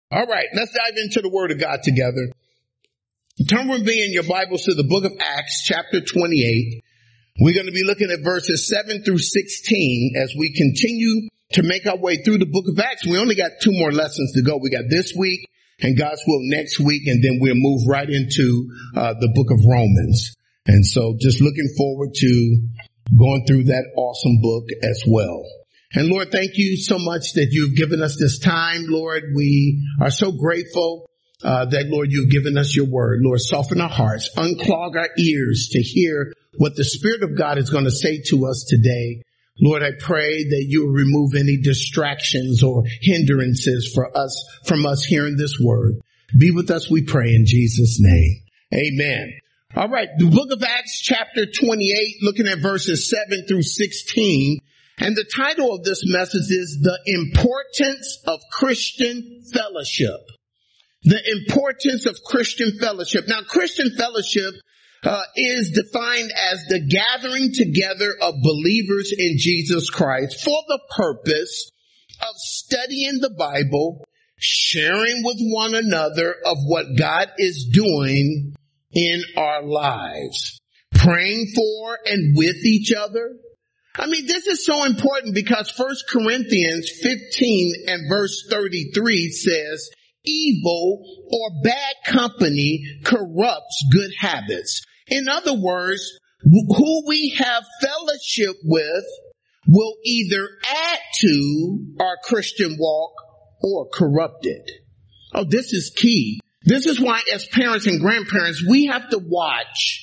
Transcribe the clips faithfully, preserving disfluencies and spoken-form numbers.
All right, let's dive into the Word of God together. Turn with me in your Bibles to the book of Acts, chapter twenty-eight. We're going to be looking at verses seven through sixteen as we continue to make our way through the book of Acts. We only got two more lessons to go. We got this week and God's will next week, and then we'll move right into uh, the book of Romans. And so just looking forward to going through that awesome book as well. And Lord, thank you so much that you've given us this time, Lord. We are so grateful uh, that, Lord, you've given us your word. Lord, soften our hearts, unclog our ears to hear what the Spirit of God is going to say to us today. Lord, I pray that you will remove any distractions or hindrances for us from us hearing this word. Be with us, we pray, in Jesus' name. Amen. All right, the book of Acts, chapter twenty-eight, looking at verses seven through sixteen. And the title of this message is The Importance of Christian Fellowship. The importance of Christian fellowship. Now, Christian fellowship uh, is defined as the gathering together of believers in Jesus Christ for the purpose of studying the Bible, sharing with one another of what God is doing in our lives, praying for and with each other. I mean, this is so important because First Corinthians fifteen and verse thirty-three says, evil or bad company corrupts good habits. In other words, who we have fellowship with will either add to our Christian walk or corrupt it. Oh, this is key. This is why as parents and grandparents, we have to watch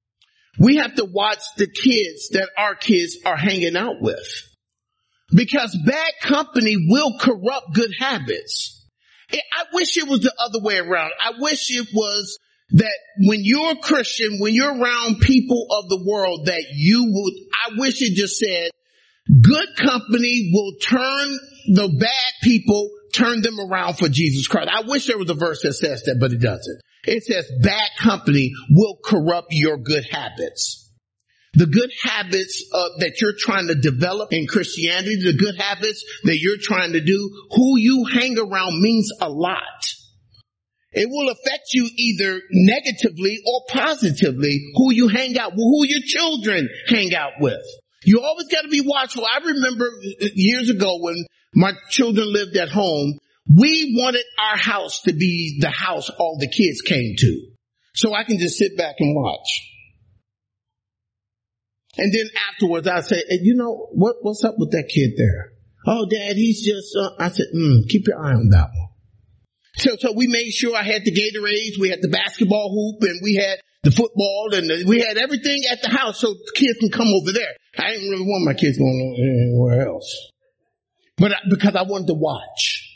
We have to watch the kids that our kids are hanging out with, because bad company will corrupt good habits. I wish it was the other way around. I wish it was that when you're a Christian, when you're around people of the world, that you would, I wish it just said, good company will turn the bad people, turn them around for Jesus Christ. I wish there was a verse that says that, but it doesn't. It says bad company will corrupt your good habits. The good habits uh, that you're trying to develop in Christianity, the good habits that you're trying to do, who you hang around means a lot. It will affect you either negatively or positively, who you hang out with, who your children hang out with. You always got to be watchful. I remember years ago when my children lived at home, we wanted our house to be the house all the kids came to, so I can just sit back and watch. And then afterwards I say, hey, you know, what, what's up with that kid there? Oh, Dad, he's just, uh, I said, mm, keep your eye on that one. So, so we made sure I had the Gatorades, we had the basketball hoop, and we had the football, and the, we had everything at the house so the kids can come over there. I didn't really want my kids going anywhere else. But I, because I wanted to watch.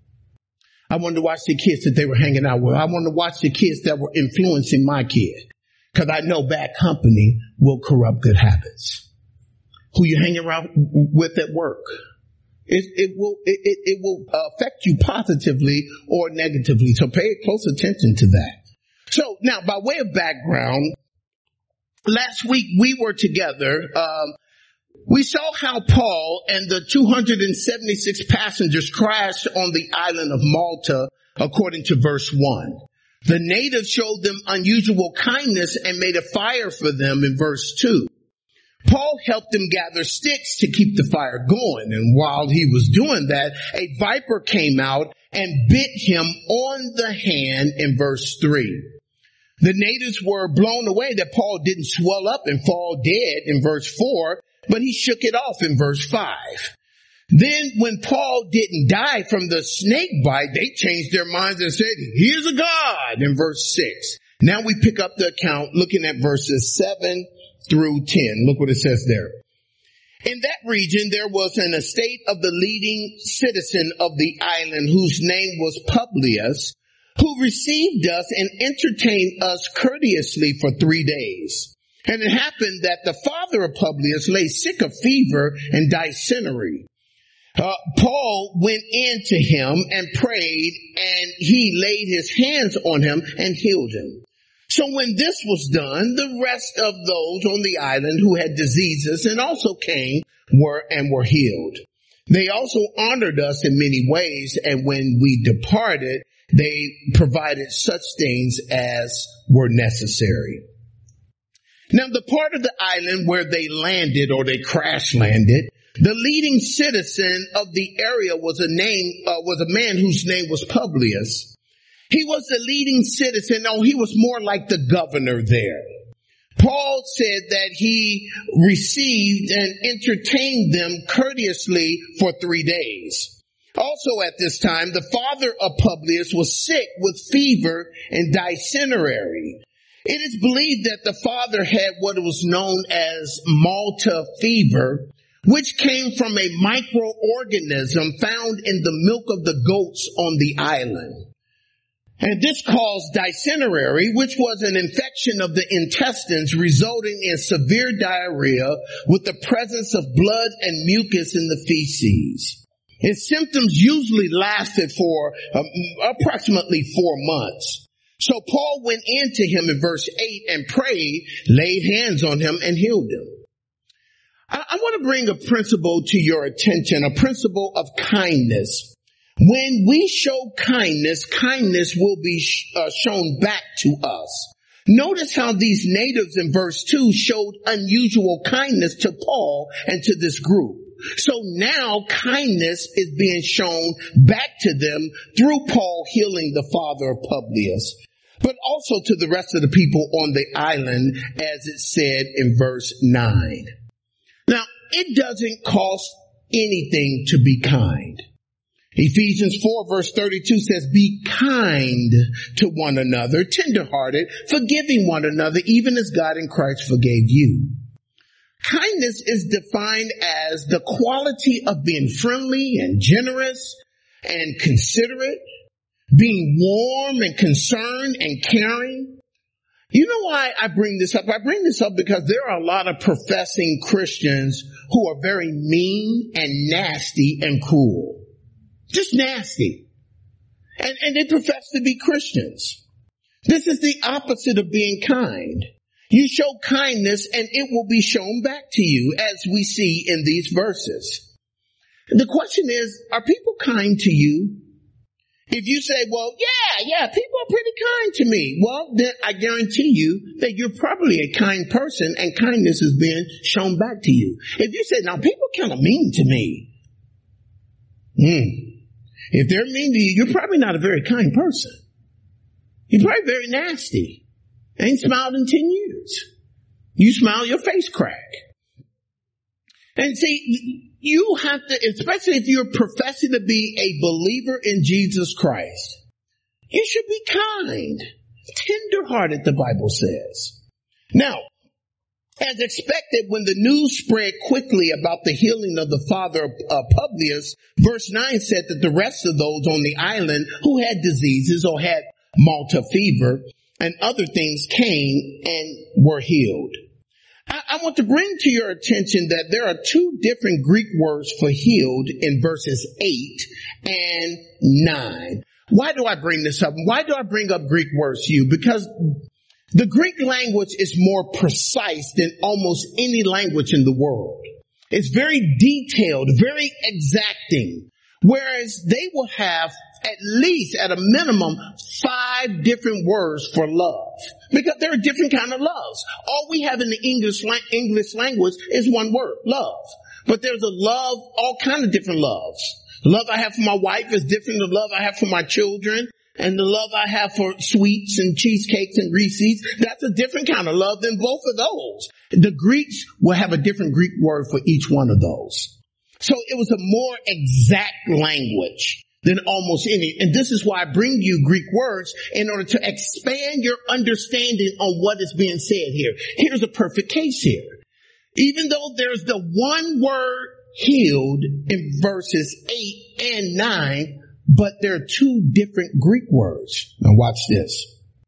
I wanted to watch the kids that they were hanging out with. I wanted to watch the kids that were influencing my kid. Because I know bad company will corrupt good habits. Who you hang around with at work. It, it will, it, it, it will affect you positively or negatively. So pay close attention to that. So now, by way of background, last week we were together. Um, we saw how Paul and the two hundred seventy-six passengers crashed on the island of Malta, according to verse one. The natives showed them unusual kindness and made a fire for them in verse two. Paul helped them gather sticks to keep the fire going, and while he was doing that, a viper came out and bit him on the hand in verse three. The natives were blown away that Paul didn't swell up and fall dead in verse four, but he shook it off in verse five. Then when Paul didn't die from the snake bite, they changed their minds and said, here's a God, in verse six. Now we pick up the account looking at verses seven through ten. Look what it says there. In that region, there was an estate of the leading citizen of the island, whose name was Publius, who received us and entertained us courteously for three days. And it happened that the father of Publius lay sick of fever and dysentery. Uh, Paul went in to him and prayed, and he laid his hands on him and healed him. So when this was done, the rest of those on the island who had diseases and also came were and were healed. They also honored us in many ways, and when we departed, they provided such things as were necessary. Now, the part of the island where they landed or they crash landed, the leading citizen of the area was a name, uh, was a man whose name was Publius. He was the leading citizen. Oh, he was more like the governor there. Paul said that he received and entertained them courteously for three days. Also at this time, the father of Publius was sick with fever and dysentery. It is believed that the father had what was known as Malta fever, which came from a microorganism found in the milk of the goats on the island. And this caused dysentery, which was an infection of the intestines resulting in severe diarrhea with the presence of blood and mucus in the feces. Its symptoms usually lasted for um, approximately four months. So Paul went into him in verse eight and prayed, laid hands on him, and healed him. I, I want to bring a principle to your attention, a principle of kindness. When we show kindness, kindness will be sh- uh, shown back to us. Notice how these natives in verse two showed unusual kindness to Paul and to this group. So now kindness is being shown back to them through Paul healing the father of Publius, but also to the rest of the people on the island, as it said in verse nine. Now, it doesn't cost anything to be kind. Ephesians four verse thirty-two says, be kind to one another, tenderhearted, forgiving one another, even as God in Christ forgave you. Kindness is defined as the quality of being friendly and generous and considerate, being warm and concerned and caring. You know why I bring this up? I bring this up because there are a lot of professing Christians who are very mean and nasty and cruel. Just nasty. And, and they profess to be Christians. This is the opposite of being kind. You show kindness and it will be shown back to you, as we see in these verses. The question is, are people kind to you? If you say, well, yeah, yeah, people are pretty kind to me. Well, then I guarantee you that you're probably a kind person and kindness is being shown back to you. If you say, now people kind of mean to me. Hmm. If they're mean to you, you're probably not a very kind person. You're probably very nasty. Ain't smiled in ten years. You smile, your face crack. And see, you have to, especially if you're professing to be a believer in Jesus Christ, you should be kind, tender-hearted, the Bible says. Now, as expected, when the news spread quickly about the healing of the father of uh, Publius, verse nine said that the rest of those on the island who had diseases or had Malta fever and other things came and were healed. I, I want to bring to your attention that there are two different Greek words for healed in verses eight and nine. Why do I bring this up? Why do I bring up Greek words to you? Because the Greek language is more precise than almost any language in the world. It's very detailed, very exacting, whereas they will have at least, at a minimum, five different words for love. Because there are different kind of loves. All we have in the English English language is one word, love. But there's a love, all kind of different loves. The love I have for my wife is different than the love I have for my children. And the love I have for sweets and cheesecakes and Reese's, that's a different kind of love than both of those. The Greeks will have a different Greek word for each one of those. So it was a more exact language than almost any. And this is why I bring you Greek words in order to expand your understanding on what is being said here. Here's a perfect case here. Even though there's the one word healed in verses eight and nine, but there are two different Greek words. Now watch this.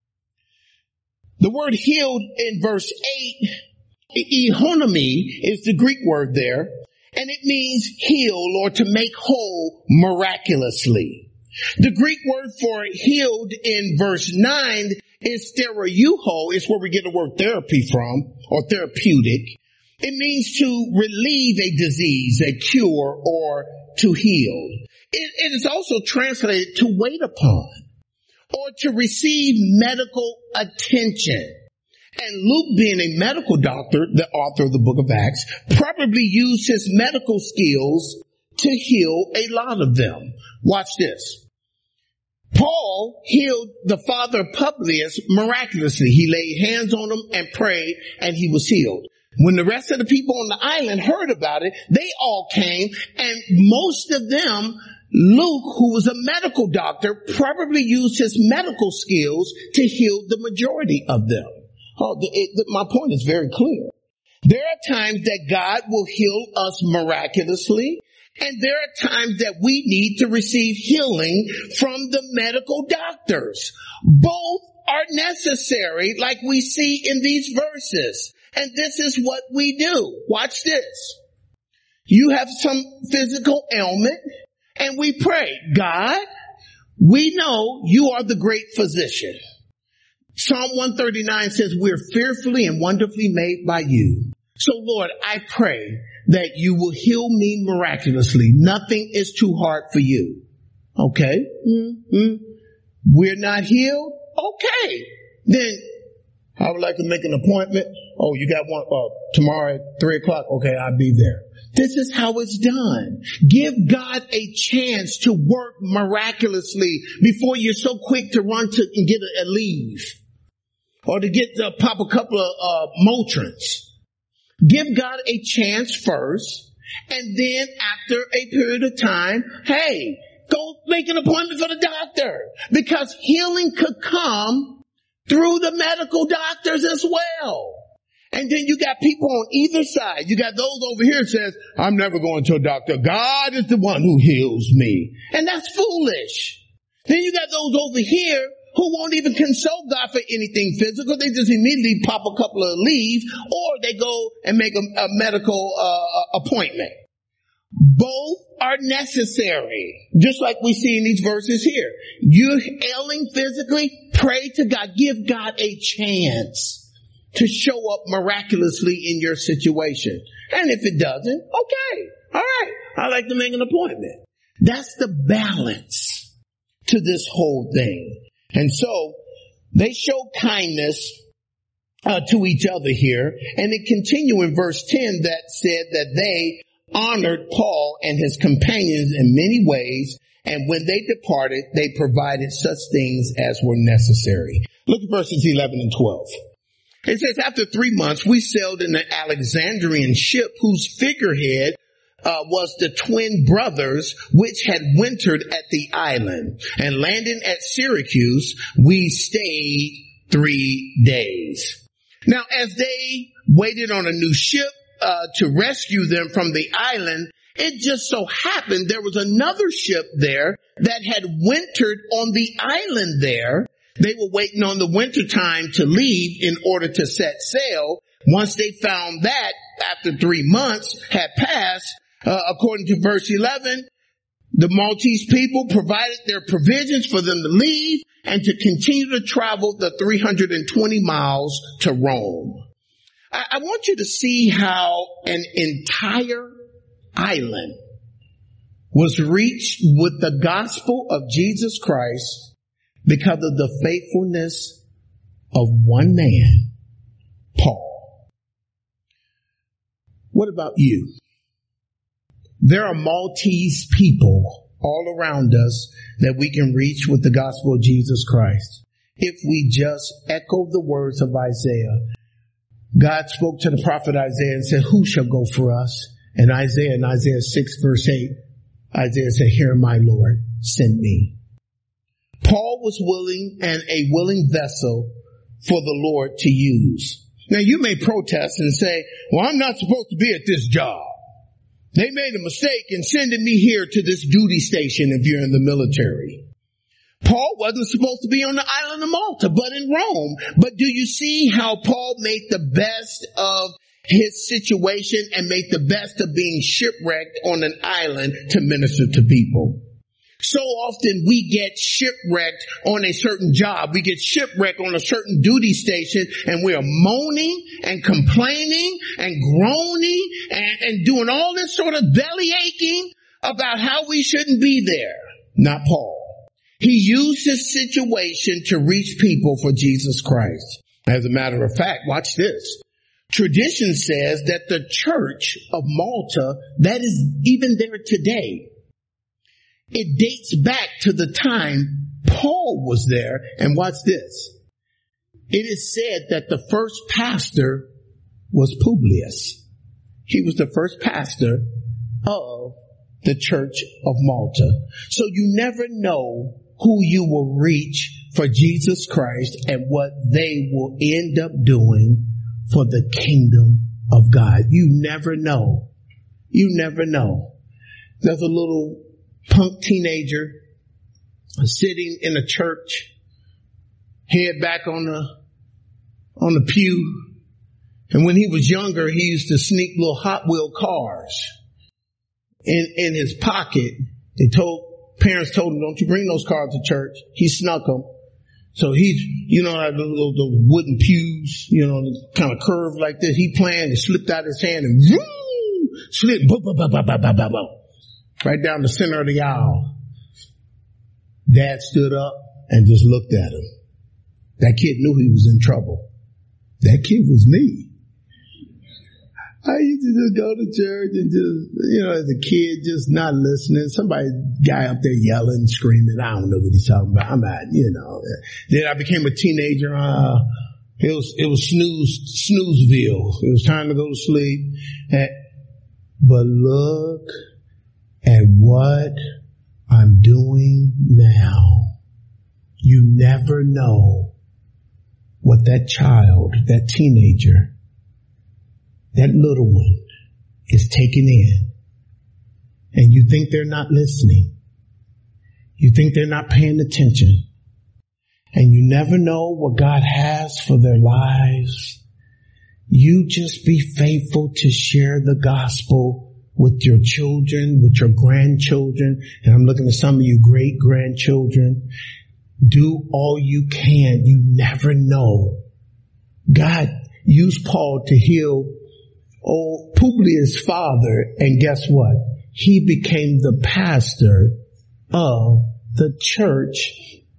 The word healed in verse eight, ehonomy, is the Greek word there, and it means heal or to make whole miraculously. The Greek word for healed in verse nine is thereuho, is where we get the word therapy from, or therapeutic. It means to relieve a disease, a cure, or to heal. It, it is also translated to wait upon or to receive medical attention. And Luke, being a medical doctor, the author of the book of Acts, probably used his medical skills to heal a lot of them. Watch this. Paul healed the father of Publius miraculously. He laid hands on him and prayed, and he was healed. When the rest of the people on the island heard about it, they all came, and most of them, Luke, who was a medical doctor, probably used his medical skills to heal the majority of them. Oh, it, it, my point is very clear. There are times that God will heal us miraculously, and there are times that we need to receive healing from the medical doctors. Both are necessary, like we see in these verses. And this is what we do. Watch this. You have some physical ailment, and we pray, God, we know you are the great physician. Psalm one thirty-nine says we're fearfully and wonderfully made by you. So Lord, I pray that you will heal me miraculously. Nothing is too hard for you. Okay. Mm-hmm. We're not healed. Okay. Then I would like to make an appointment. Oh, you got one uh, tomorrow at three o'clock. Okay. I'll be there. This is how it's done. Give God a chance to work miraculously before you're so quick to run to and get a, a leave or to get to pop a couple of uh, Motrins. Give God a chance first, and then after a period of time, hey, go make an appointment for the doctor, because healing could come through the medical doctors as well. And then you got people on either side. You got those over here that says, I'm never going to a doctor. God is the one who heals me. And that's foolish. Then you got those over here who won't even consult God for anything physical. They just immediately pop a couple of leaves, or they go and make a, a medical uh, appointment. Both are necessary, just like we see in these verses here. You're ailing physically, pray to God. Give God a chance to show up miraculously in your situation. And if it doesn't, okay, all right, I'd like to make an appointment. That's the balance to this whole thing. And so they show kindness uh, to each other here. And it continued in verse ten that said that they honored Paul and his companions in many ways. And when they departed, they provided such things as were necessary. Look at verses eleven and twelve. It says, after three months, we sailed in an Alexandrian ship whose figurehead Uh, was the twin brothers which had wintered at the island, and landing at Syracuse, we stayed three days. Now, as they waited on a new ship uh, to rescue them from the island, it just so happened there was another ship there that had wintered on the island there. They were waiting on the winter time to leave in order to set sail. Once they found that, after three months had passed, Uh, according to verse eleven, the Maltese people provided their provisions for them to leave and to continue to travel the three hundred twenty miles to Rome. I, I want you to see how an entire island was reached with the gospel of Jesus Christ because of the faithfulness of one man, Paul. What about you? There are Maltese people all around us that we can reach with the gospel of Jesus Christ. If we just echo the words of Isaiah. God spoke to the prophet Isaiah and said, who shall go for us? And Isaiah, in Isaiah six verse eight, Isaiah said, here my Lord, send me. Paul was willing and a willing vessel for the Lord to use. Now you may protest and say, well, I'm not supposed to be at this job. They made a mistake in sending me here to this duty station if you're in the military. Paul wasn't supposed to be on the island of Malta, but in Rome. But do you see how Paul made the best of his situation and made the best of being shipwrecked on an island to minister to people? So often we get shipwrecked on a certain job. We get shipwrecked on a certain duty station, and we are moaning and complaining and groaning and, and doing all this sort of belly aching about how we shouldn't be there. Not Paul. He used his situation to reach people for Jesus Christ. As a matter of fact, watch this. Tradition says that the church of Malta, that is even there today, it dates back to the time Paul was there. And watch this. It is said that the first pastor was Publius. He was the first pastor of the church of Malta. So you never know who you will reach for Jesus Christ and what they will end up doing for the kingdom of God. You never know. You never know. There's a little punk teenager sitting in a church, head back on the on the pew. And when he was younger, he used to sneak little Hot Wheel cars in in his pocket. They told parents told him, "Don't you bring those cars to church." He snuck them. So he's, you know, those, those wooden pews, you know, kind of curved like this. He planned, it slipped out of his hand and woo, slipped boom, boom, boom, boom, boom, boom, boom, boom, right down the center of the aisle. Dad stood up and just looked at him. That kid knew he was in trouble. That kid was me. I used to just go to church and just, you know, as a kid, just not listening. Somebody, guy up there yelling, screaming. I don't know what he's talking about. I'm not, you know. Then I became a teenager. Uh, it was, it was snooze, snoozeville. It was time to go to sleep. And, but look at what I'm doing now. You never know what that child, that teenager, that little one is taking in. And you think they're not listening. You think they're not paying attention. And you never know what God has for their lives. You just be faithful to share the gospel with your children, with your grandchildren. And I'm looking at some of you great grandchildren. Do all you can. You never know. God used Paul to heal old Publius' father, and guess what? He became the pastor of the church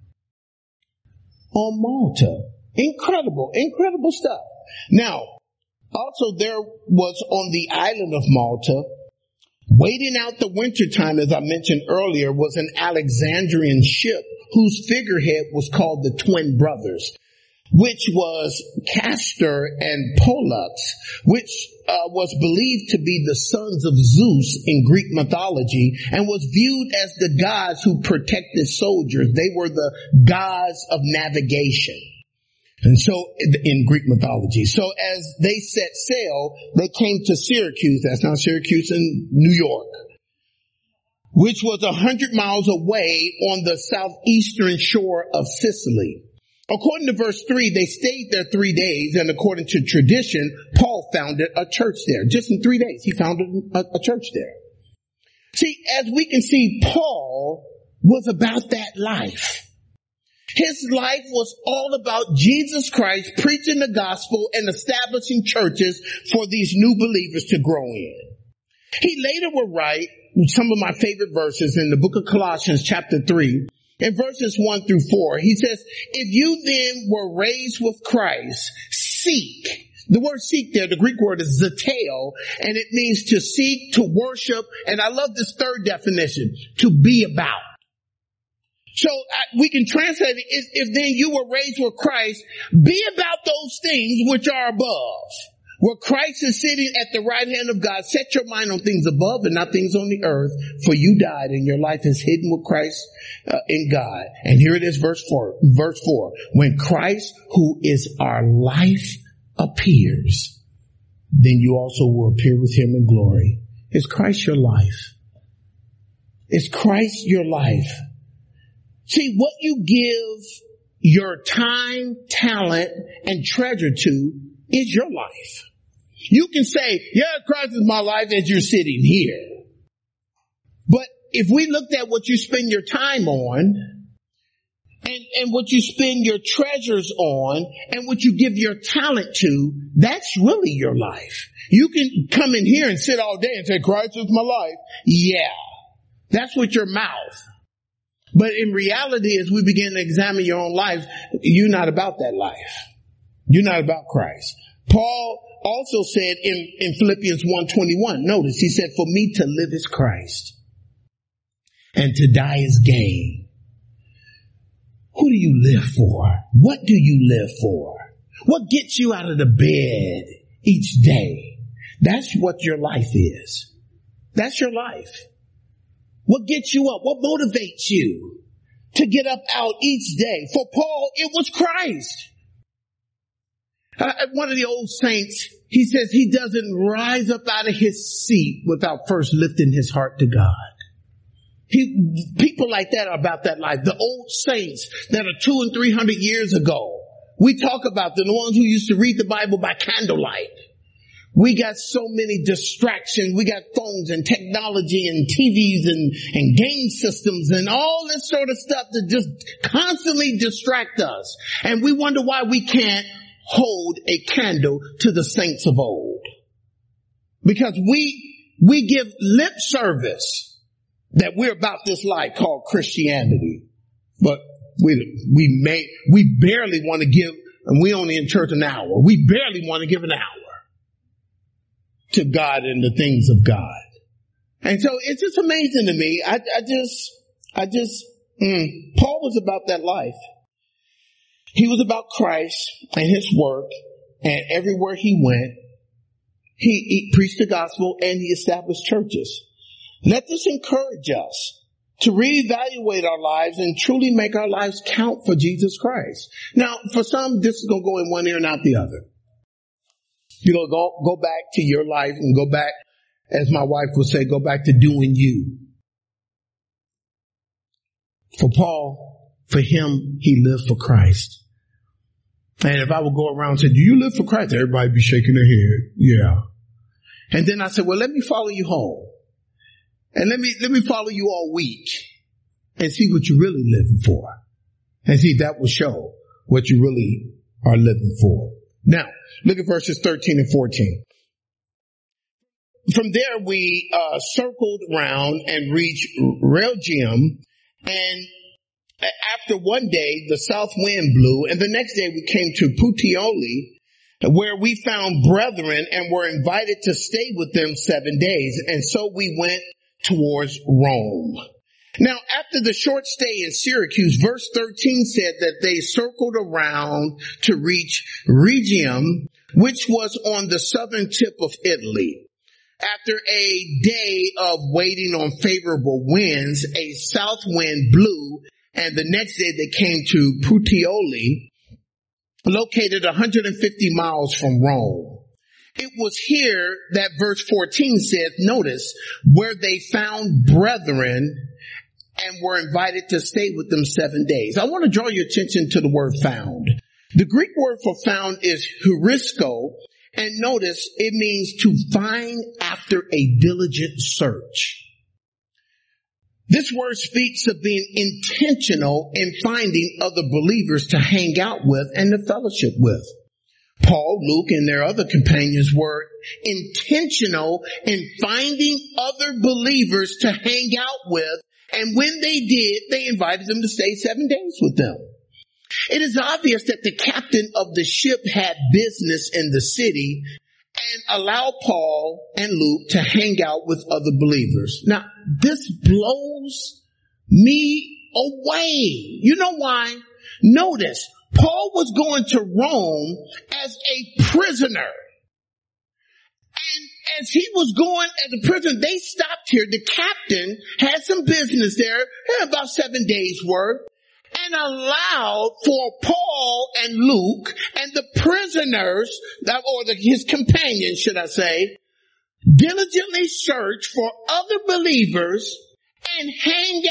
on Malta. Incredible, incredible stuff. Now, also there was on the island of Malta, waiting out the wintertime, as I mentioned earlier, was an Alexandrian ship whose figurehead was called the Twin Brothers, which was Castor and Pollux, which uh, was believed to be the sons of Zeus in Greek mythology and was viewed as the gods who protected soldiers. They were the gods of navigation. And so in Greek mythology. So as they set sail, they came to Syracuse. That's not Syracuse in New York, which was a hundred miles away on the southeastern shore of Sicily. According to verse three, they stayed there three days, and according to tradition, Paul founded a church there. Just in three days, he founded a, a church there. See, as we can see, Paul was about that life. His life was all about Jesus Christ, preaching the gospel and establishing churches for these new believers to grow in. He later would write some of my favorite verses in the book of Colossians chapter three. In verses one through four, he says, if you then were raised with Christ, seek. The word seek there, the Greek word is zeteo, and it means to seek, to worship, and I love this third definition, to be about. So uh, we can translate it, if, if then you were raised with Christ, be about those things which are above. Where Christ is sitting at the right hand of God, set your mind on things above and not things on the earth, for you died and your life is hidden with Christ uh, in God. And here it is, verse four, verse four. When Christ, who is our life, appears, then you also will appear with him in glory. Is Christ your life? Is Christ your life? See, what you give your time, talent, and treasure to is your life. You can say, yeah, Christ is my life as you're sitting here. But if we looked at what you spend your time on and, and what you spend your treasures on and what you give your talent to, that's really your life. You can come in here and sit all day and say, Christ is my life. Yeah, That's with your mouth. But in reality, as we begin to examine your own life, you're not about that life. You're not about Christ. Paul also said in, in Philippians one twenty-one, notice, he said, for me to live is Christ and to die is gain. Who do you live for? What do you live for? What gets you out of the bed each day? That's what your life is. That's your life. What gets you up? What motivates you to get up out each day? For Paul, it was Christ. Uh, one of the old saints, he says he doesn't rise up out of his seat without first lifting his heart to God. He, people like that are about that life. The old saints that are two and three hundred years ago. We talk about them, the ones who used to read the Bible by candlelight. We got so many distractions. We got phones and technology and T Vs and, and game systems and all this sort of stuff that just constantly distract us. And we wonder why we can't hold a candle to the saints of old. Because we, we give lip service that we're about this life called Christianity. But we, we may, we barely want to give, and we only in church an hour. We barely want to give an hour to God and the things of God. And so it's just amazing to me. I, I just, I just, mm, Paul was about that life. He was about Christ and his work, and everywhere he went, he, he preached the gospel and he established churches. Let this encourage us to reevaluate our lives and truly make our lives count for Jesus Christ. Now, for some, this is going to go in one ear and out the other. You know, go, go back to your life and go back, as my wife would say, go back to doing you. For Paul, for him, he lived for Christ. And if I would go around and say, do you live for Christ? Everybody would be shaking their head. Yeah. And then I said, well, let me follow you home. And let me, let me follow you all week and see what you're really living for. And see if that will show what you really are living for. Now, look at verses thirteen and fourteen. From there, we uh circled around and reached Rhegium, and after one day, the south wind blew, and the next day we came to Puteoli, where we found brethren and were invited to stay with them seven days. And so we went towards Rome. Now, after the short stay in Syracuse, verse thirteen said that they circled around to reach Rhegium, which was on the southern tip of Italy. After a day of waiting on favorable winds, a south wind blew, and the next day they came to Puteoli, located one hundred fifty miles from Rome. It was here that verse fourteen said, notice, where they found brethren and were invited to stay with them seven days. I want to draw your attention to the word found. The Greek word for found is heurisko, and notice it means to find after a diligent search. This word speaks of being intentional in finding other believers to hang out with and to fellowship with. Paul, Luke, and their other companions were intentional in finding other believers to hang out with, and when they did, they invited them to stay seven days with them. It is obvious that the captain of the ship had business in the city and allowed Paul and Luke to hang out with other believers. Now, this blows me away. You know why? Notice, Paul was going to Rome as a prisoner. And as he was going as a prisoner, they stopped here. The captain had some business there, about seven days worth, and allowed for Paul and Luke and the prisoners, or the, his companions, should I say, diligently search for other believers and hang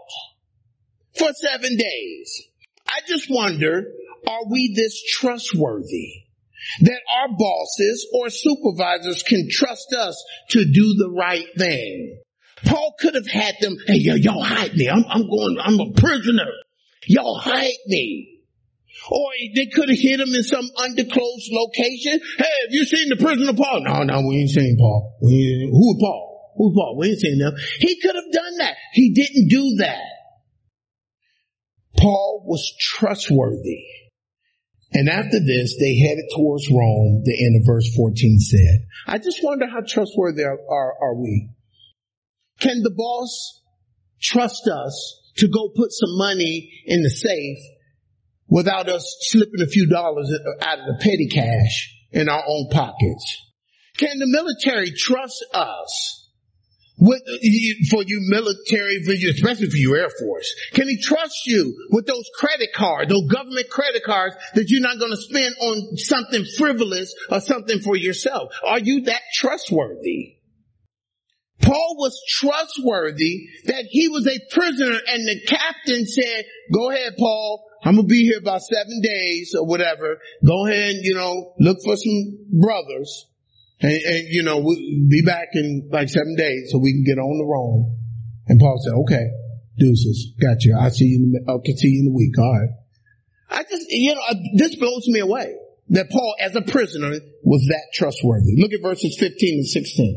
out for seven days. I just wonder, are we this trustworthy that our bosses or supervisors can trust us to do the right thing? Paul could have had them, hey, yo, y'all hide me. I'm, I'm going, I'm a prisoner. Y'all hide me. Or they could have hid him in some undisclosed location. Hey, have you seen the prisoner Paul? No, no, we ain't seen Paul. We ain't, who is Paul? Who's Paul? We ain't seen them. He could have done that. He didn't do that. Paul was trustworthy. And after this, they headed towards Rome, the end of verse fourteen said. I just wonder how trustworthy are, are, are we? Can the boss trust us to go put some money in the safe without us slipping a few dollars out of the petty cash in our own pockets? Can the military trust us? With, for you military, for you, especially for you Air Force, can he trust you with those credit cards, those government credit cards that you're not going to spend on something frivolous or something for yourself? Are you that trustworthy? Paul was trustworthy that he was a prisoner and the captain said, go ahead, Paul, I'm going to be here about seven days or whatever. Go ahead and, you know, look for some brothers. And, and, you know, we'll be back in like seven days so we can get on the Rome. And Paul said, okay, deuces, got you. I'll see you in the, okay, see you in a week. All right. I just, you know, this blows me away that Paul as a prisoner was that trustworthy. Look at verses fifteen and sixteen.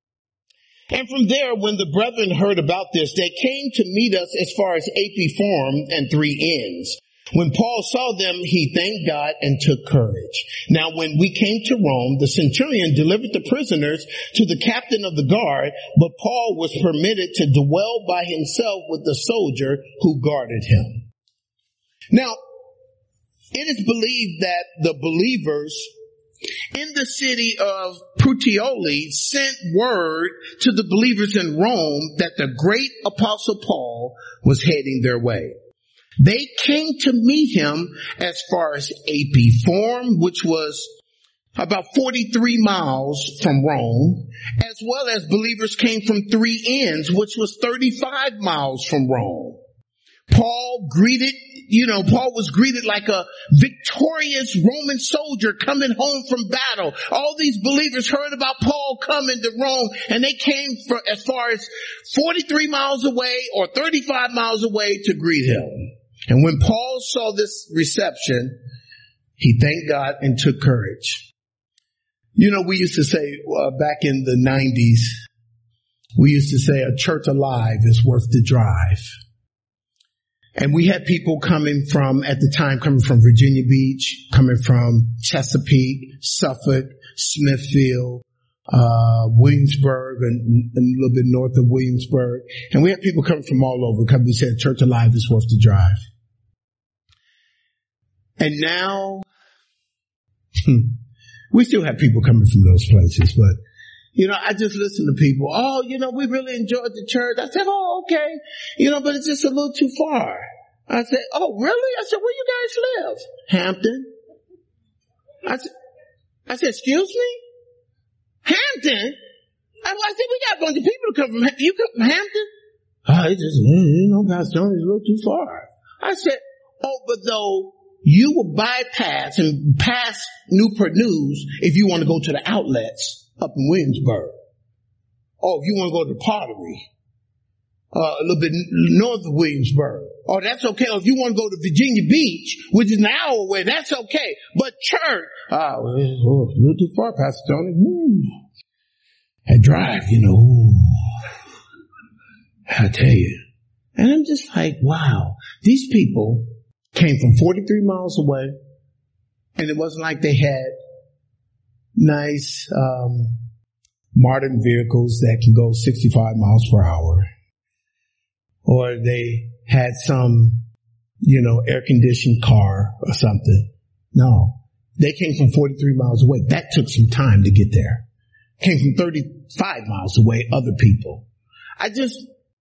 And from there, when the brethren heard about this, they came to meet us as far as Appii Forum and Three Inns. When Paul saw them, he thanked God and took courage. Now, when we came to Rome, the centurion delivered the prisoners to the captain of the guard, but Paul was permitted to dwell by himself with the soldier who guarded him. Now, it is believed that the believers in the city of Puteoli sent word to the believers in Rome that the great apostle Paul was heading their way. They came to meet him as far as Appii Forum, which was about forty-three miles from Rome, as well as believers came from Three Inns, which was thirty-five miles from Rome. Paul greeted, you know, Paul was greeted like a victorious Roman soldier coming home from battle. All these believers heard about Paul coming to Rome, and they came for as far as forty-three miles away or thirty-five miles away to greet him. And when Paul saw this reception, he thanked God and took courage. You know, we used to say uh, back in the nineties, we used to say a church alive is worth the drive. And we had people coming from, at the time, coming from Virginia Beach, coming from Chesapeake, Suffolk, Smithfield, uh, Williamsburg, and, and a little bit north of Williamsburg. And we had people coming from all over because we said church alive is worth the drive. And now, we still have people coming from those places, but, you know, I just listen to people, oh, you know, we really enjoyed the church. I said, oh, okay. You know, but it's just a little too far. I said, oh, really? I said, where you guys live? Hampton. I said, I said, excuse me? Hampton? I, I said, we got a bunch of people to come from, you come from Hampton? Oh, it's just, you know, Pastor Tony, it's a little too far. I said, oh, but though, you will bypass and pass Newport News if you want to go to the outlets up in Williamsburg. Oh, if you want to go to the Pottery, uh, a little bit north of Williamsburg. Oh, that's okay. Or if you want to go to Virginia Beach, which is an hour away, that's okay. But church, oh, oh a little too far, Pastor Tony. Ooh. That drive, you know, ooh. I tell you. And I'm just like, wow, these people came from forty-three miles away, and it wasn't like they had nice um modern vehicles that can go sixty-five miles per hour, or they had some, you know, air-conditioned car or something. No, they came from forty-three miles away. That took some time to get there. Came from thirty-five miles away, other people. I just...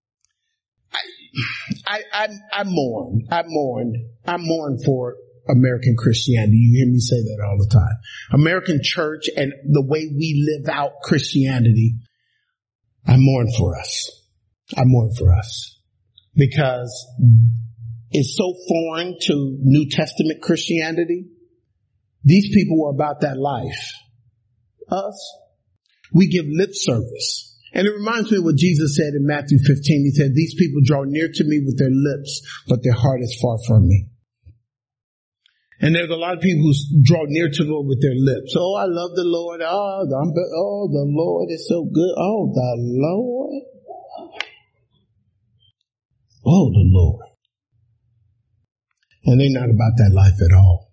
I, I, I mourn, I mourn, I mourn for American Christianity. You hear me say that all the time. American church and the way we live out Christianity. I mourn for us. I mourn for us because it's so foreign to New Testament Christianity. These people were about that life. Us, we give lip service. And it reminds me of what Jesus said in Matthew fifteen. He said, these people draw near to me with their lips, but their heart is far from me. And there's a lot of people who draw near to the Lord with their lips. Oh, I love the Lord. Oh, the, oh, the Lord is so good. Oh, the Lord. Oh, the Lord. And they're not about that life at all.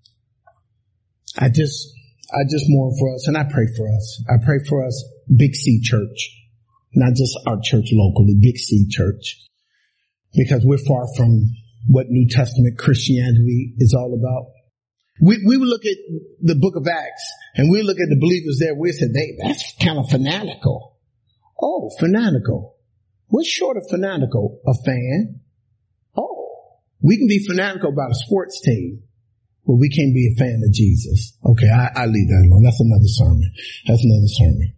I just, I just mourn for us, and I pray for us. I pray for us, Big C Church, not just our church locally, Big C Church, because we're far from what New Testament Christianity is all about. We, we would look at the book of Acts, and we look at the believers there, we said, they, that's kind of fanatical. Oh, fanatical. What's short of fanatical? A fan? Oh, we can be fanatical about a sports team, but we can't be a fan of Jesus. Okay, I, I leave that alone. That's another sermon. That's another sermon.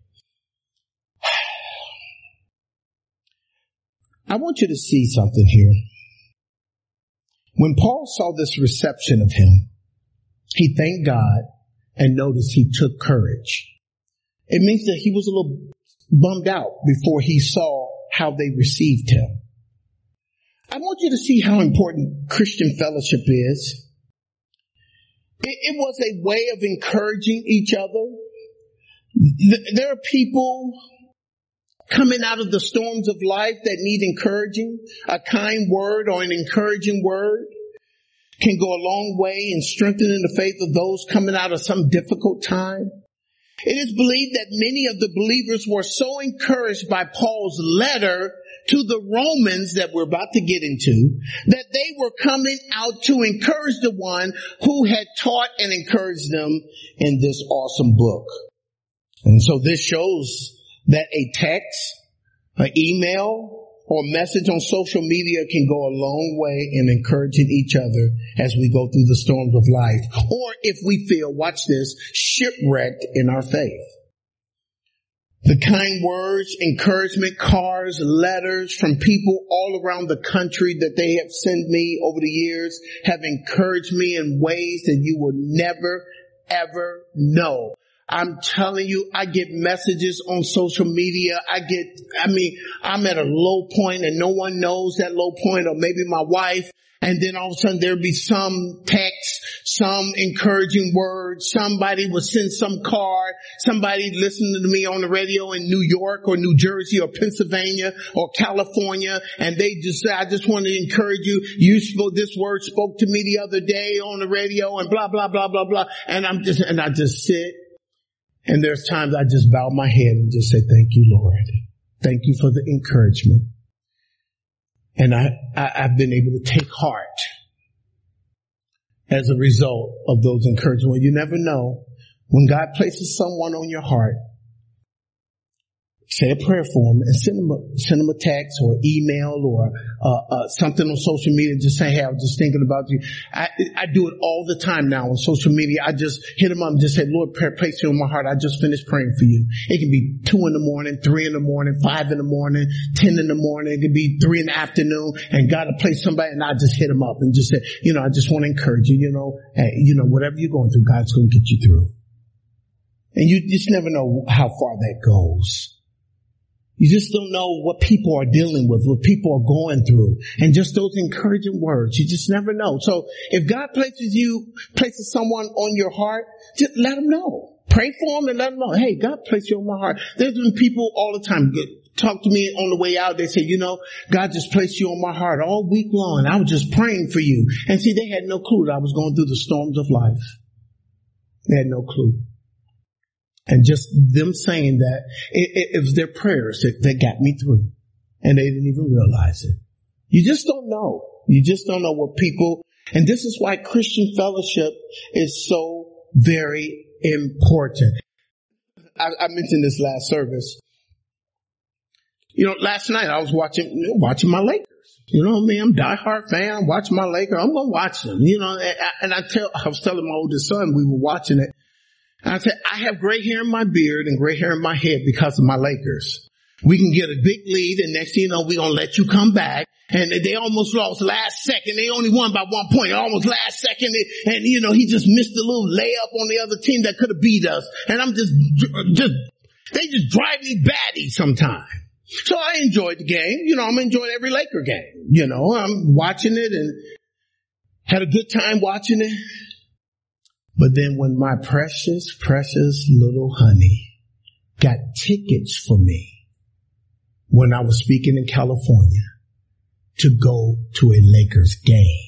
I want you to see something here. When Paul saw this reception of him, he thanked God and noticed he took courage. It means that he was a little bummed out before he saw how they received him. I want you to see how important Christian fellowship is. It, it was a way of encouraging each other. There are people coming out of the storms of life that need encouraging. A kind word or an encouraging word can go a long way in strengthening the faith of those coming out of some difficult time. It is believed that many of the believers were so encouraged by Paul's letter to the Romans that we're about to get into, that they were coming out to encourage the one who had taught and encouraged them in this awesome book. And so this shows that a text, an email, or message on social media can go a long way in encouraging each other as we go through the storms of life. Or if we feel, watch this, shipwrecked in our faith. The kind words, encouragement cards, letters from people all around the country that they have sent me over the years have encouraged me in ways that you will never, ever know. I'm telling you, I get messages on social media. I get, I mean, I'm at a low point and no one knows that low point, or maybe my wife. And then all of a sudden there'll be some text, some encouraging word. Somebody will send some card. Somebody listening to me on the radio in New York or New Jersey or Pennsylvania or California. And they just say, I just want to encourage you. You spoke, this word spoke to me the other day on the radio and blah, blah, blah, blah, blah. And I'm just, and I just sit. And there's times I just bow my head and just say, thank you, Lord. Thank you for the encouragement. And I, I, I've been able to take heart as a result of those encouragements. You never know when God places someone on your heart. Say a prayer for them and send them a, send them a text or email or uh, uh, something on social media. Just say, hey, I was just thinking about you. I, I do it all the time now on social media. I just hit them up and just say, Lord, place you on my heart. I just finished praying for you. It can be two in the morning, three in the morning, five in the morning, ten in the morning. It could be three in the afternoon, and God will place somebody, and I just hit them up and just say, you know, I just want to encourage you. You know, hey, you know, whatever you're going through, God's going to get you through. And you just never know how far that goes. You just don't know what people are dealing with, what people are going through. And just those encouraging words, you just never know. So if God places you, places someone on your heart, just let them know. Pray for them and let them know, hey, God placed you on my heart. There's been people all the time get, talk to me on the way out. They say, you know, God just placed you on my heart all week long. I was just praying for you. And see, they had no clue that I was going through the storms of life. They had no clue. And just them saying that, it, it was their prayers that, that got me through. And they didn't even realize it. You just don't know. You just don't know what people, and this is why Christian fellowship is so very important. I, I mentioned this last service. You know, last night I was watching, you know, watching my Lakers. You know what I mean? I'm a diehard fan. I'm watching my Lakers. I'm going to watch them. You know, and I, and I tell, I was telling my oldest son, we were watching it. And I said, I have gray hair in my beard and gray hair in my head because of my Lakers. We can get a big lead, and next thing you know, we're going to let you come back. And they almost lost last second. They only won by one point, almost last second. And, you know, he just missed a little layup on the other team that could have beat us. And I'm just, just, they just drive me batty sometimes. So I enjoyed the game. You know, I'm enjoying every Laker game. You know, I'm watching it and had a good time watching it. But then when my precious, precious little honey got tickets for me when I was speaking in California to go to a Lakers game.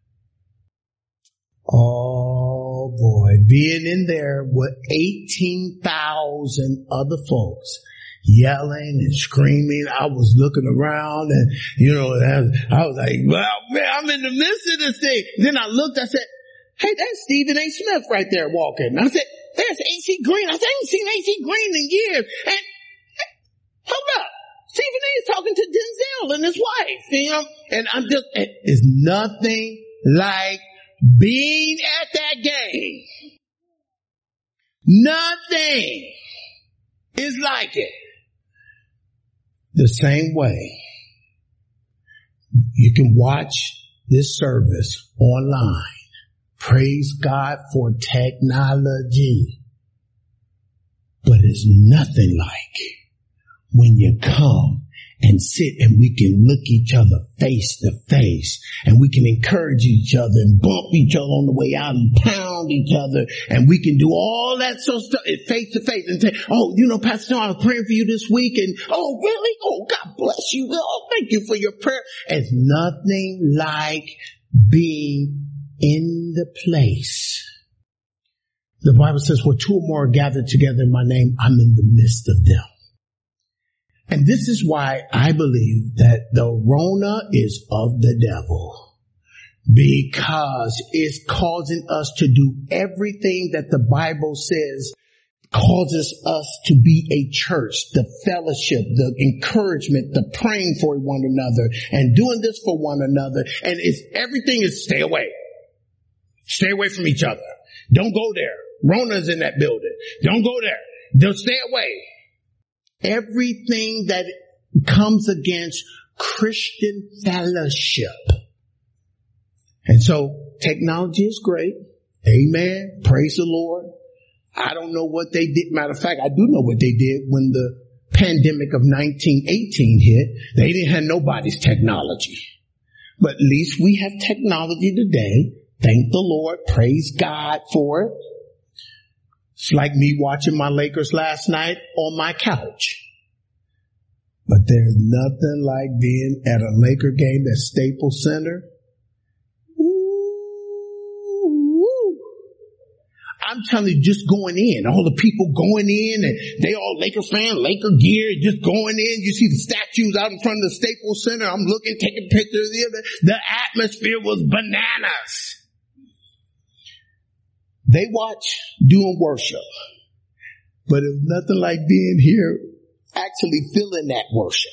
Oh boy, being in there with eighteen thousand other folks yelling and screaming. I was looking around and, you know, I was like, well, man, I'm in the midst of this thing. Then I looked, I said, hey, that's Stephen A. Smith right there walking. I said, there's A C Green. I said, I ain't seen A C Green in years. And hold up. Stephen A. is talking to Denzel and his wife, you know, and I'm just, it's nothing like being at that game. Nothing is like it. The same way, you can watch this service online. Praise God for technology. But it's nothing like when you come and sit and we can look each other face to face and we can encourage each other and bump each other on the way out and pound each other and we can do all that sort of stuff face to face and say, oh, you know, Pastor John, I was praying for you this week and oh, really? Oh, God bless you. Oh, thank you for your prayer. It's nothing like being in the place. The Bible says, where two or more are gathered together in my name, I'm in the midst of them. And this is why I believe that the Rona is of the devil, because it's causing us to do everything that the Bible says causes us to be a church, the fellowship, the encouragement, the praying for one another and doing this for one another. And it's everything is stay away. Stay away from each other. Don't go there. Rona's in that building. Don't go there. They'll stay away. Everything that comes against Christian fellowship. And so technology is great. Amen. Praise the Lord. I don't know what they did. Matter of fact, I do know what they did when the pandemic of nineteen eighteen hit. They didn't have nobody's technology. But at least we have technology today. Thank the Lord. Praise God for it. It's like me watching my Lakers last night on my couch. But there's nothing like being at a Laker game at Staples Center. Ooh. I'm telling you, just going in, all the people going in, and they all Laker fan, Laker gear, just going in. You see the statues out in front of the Staples Center. I'm looking, taking pictures. The atmosphere was bananas. They watch doing worship, but it's nothing like being here, actually feeling that worship.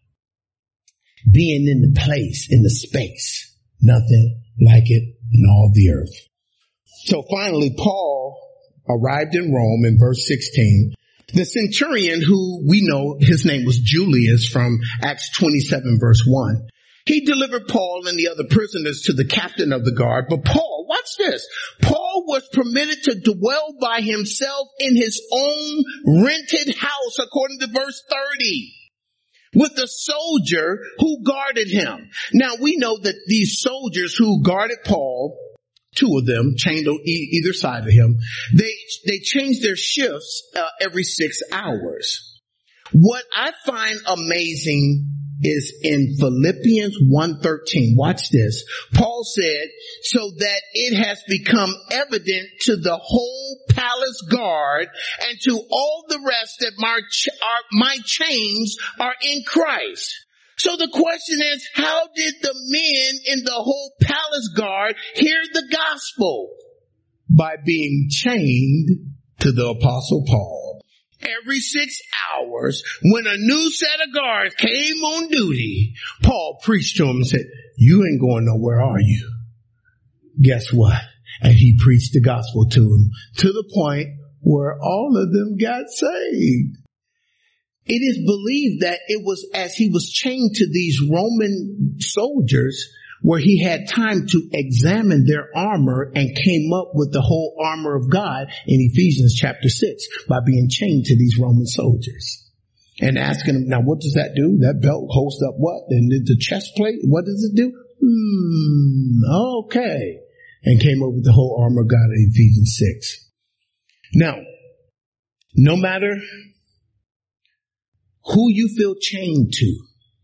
Being in the place, in the space, nothing like it in all the earth. So finally, Paul arrived in Rome in verse sixteen. The centurion, who we know his name was Julius from Acts twenty-seven verse one, he delivered Paul and the other prisoners to the captain of the guard. But Paul, watch this. Paul was permitted to dwell by himself in his own rented house, according to verse thirty, with a soldier who guarded him. Now we know that these soldiers who guarded Paul, two of them chained on e- either side of him, they, they changed their shifts uh, every six hours. What I find amazing is in Philippians one thirteen. Watch this. Paul said, so that it has become evident to the whole palace guard and to all the rest that my, ch- are, my chains are in Christ. So the question is, how did the men in the whole palace guard hear the gospel? By being chained to the Apostle Paul. Every six hours, when a new set of guards came on duty, Paul preached to them and said, you ain't going nowhere, are you? Guess what? And he preached the gospel to them to the point where all of them got saved. It is believed that it was as he was chained to these Roman soldiers where he had time to examine their armor and came up with the whole armor of God in Ephesians chapter six by being chained to these Roman soldiers and asking them, now what does that do? That belt holds up what? And the chest plate, what does it do? Hmm, okay. and came up with the whole armor of God in Ephesians six. Now, no matter who you feel chained to,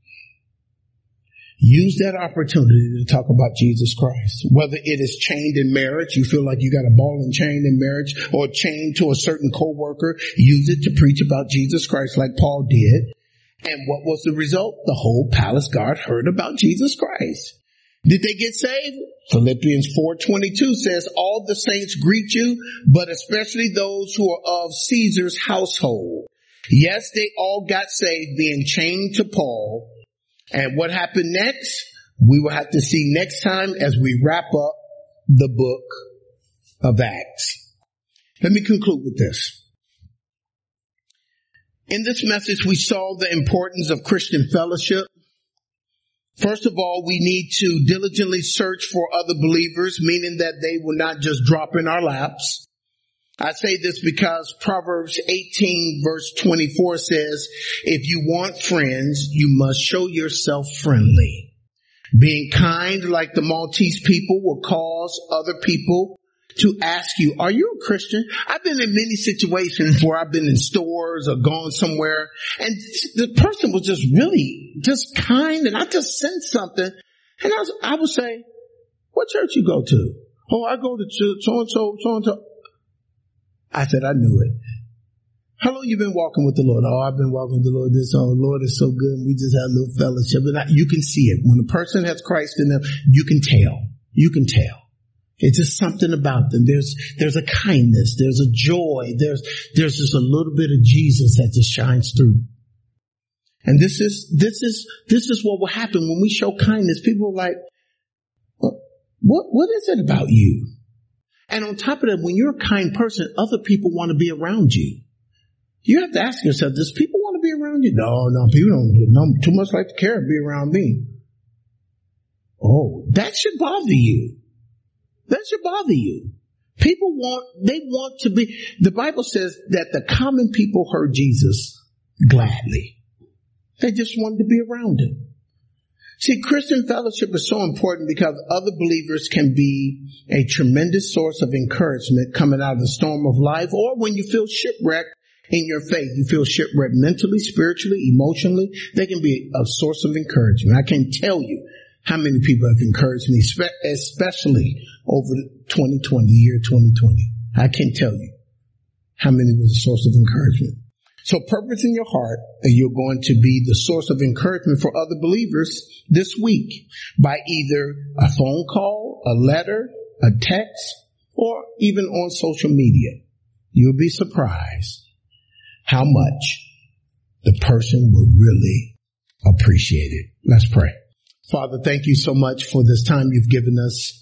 use that opportunity to talk about Jesus Christ. Whether it is chained in marriage, you feel like you got a ball and chain in marriage, or chained to a certain coworker, use it to preach about Jesus Christ like Paul did. And what was the result? The whole palace guard heard about Jesus Christ. Did they get saved? Philippians four twenty-two says, all the saints greet you, but especially those who are of Caesar's household. Yes, they all got saved being chained to Paul. And what happened next? We will have to see next time as we wrap up the book of Acts. Let me conclude with this. In this message, we saw the importance of Christian fellowship. First of all, we need to diligently search for other believers, meaning that they will not just drop in our laps. I say this because Proverbs eighteen verse twenty-four says, if you want friends, you must show yourself friendly. Being kind like the Maltese people will cause other people to ask you, are you a Christian? I've been in many situations where I've been in stores or gone somewhere, and the person was just really just kind, and I just sensed something, and I, was, I would say, what church you go to? Oh, I go to so-and-so, so-and-so. I said, I knew it. How long you been walking with the Lord? Oh, I've been walking with the Lord. This, oh, the Lord is so good. And we just had a little fellowship. And I, you can see it. When a person has Christ in them, you can tell. You can tell. It's just something about them. There's, there's a kindness. There's a joy. There's, there's just a little bit of Jesus that just shines through. And this is, this is, this is what will happen when we show kindness. People are like, what, what is it about you? And on top of that, when you're a kind person, other people want to be around you. You have to ask yourself, does people want to be around you? No, no, people don't no, too much like to care to be around me. Oh, that should bother you. That should bother you. People want, they want to be, the Bible says that the common people heard Jesus gladly. They just wanted to be around him. See, Christian fellowship is so important because other believers can be a tremendous source of encouragement coming out of the storm of life, or when you feel shipwrecked in your faith, you feel shipwrecked mentally, spiritually, emotionally, they can be a source of encouragement. I can't tell you how many people have encouraged me, especially over twenty twenty, year twenty twenty. I can't tell you how many was a source of encouragement. So purpose in your heart that you're going to be the source of encouragement for other believers this week by either a phone call, a letter, a text, or even on social media. You'll be surprised how much the person will really appreciate it. Let's pray. Father, thank you so much for this time you've given us.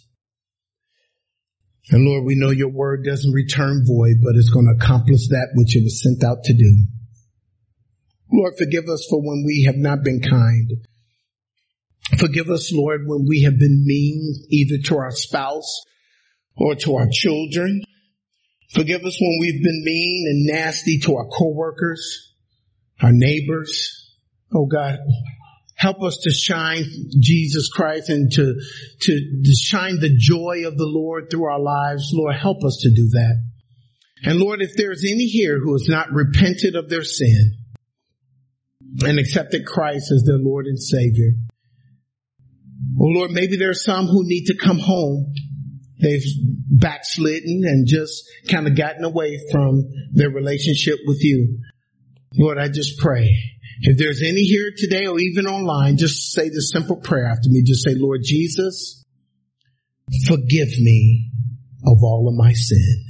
And Lord, we know your word doesn't return void, but it's going to accomplish that which it was sent out to do. Lord, forgive us for when we have not been kind. Forgive us, Lord, when we have been mean, either to our spouse or to our children. Forgive us when we've been mean and nasty to our coworkers, our neighbors. Oh God, help us to shine Jesus Christ and to, to, to shine the joy of the Lord through our lives. Lord, help us to do that. And Lord, if there is any here who has not repented of their sin and accepted Christ as their Lord and Savior, oh Lord, maybe there are some who need to come home. They've backslidden and just kind of gotten away from their relationship with you. Lord, I just pray, if there's any here today or even online, just say this simple prayer after me. Just say, Lord Jesus, forgive me of all of my sin.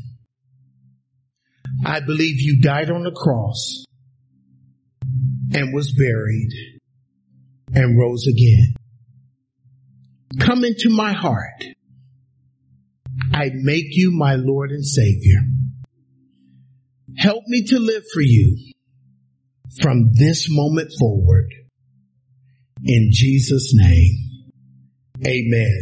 I believe you died on the cross and was buried and rose again. Come into my heart. I make you my Lord and Savior. Help me to live for you from this moment forward. In Jesus' name, amen.